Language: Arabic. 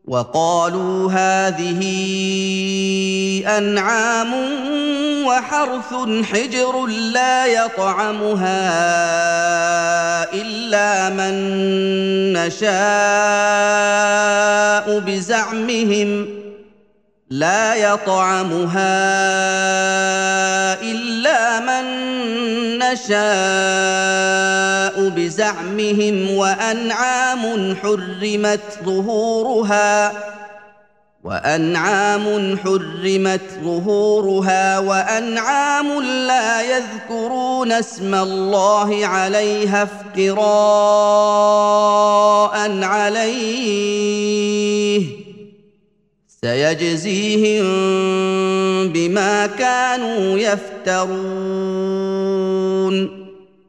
وقالوا هذه أنعام وحرث حجر لا يطعمها إلا من نشاء بزعمهم وأنعام حرمت ظهورها وأنعام لا يذكرون اسم الله عليها افتراء عليه سيجزيهم بما كانوا يفترون.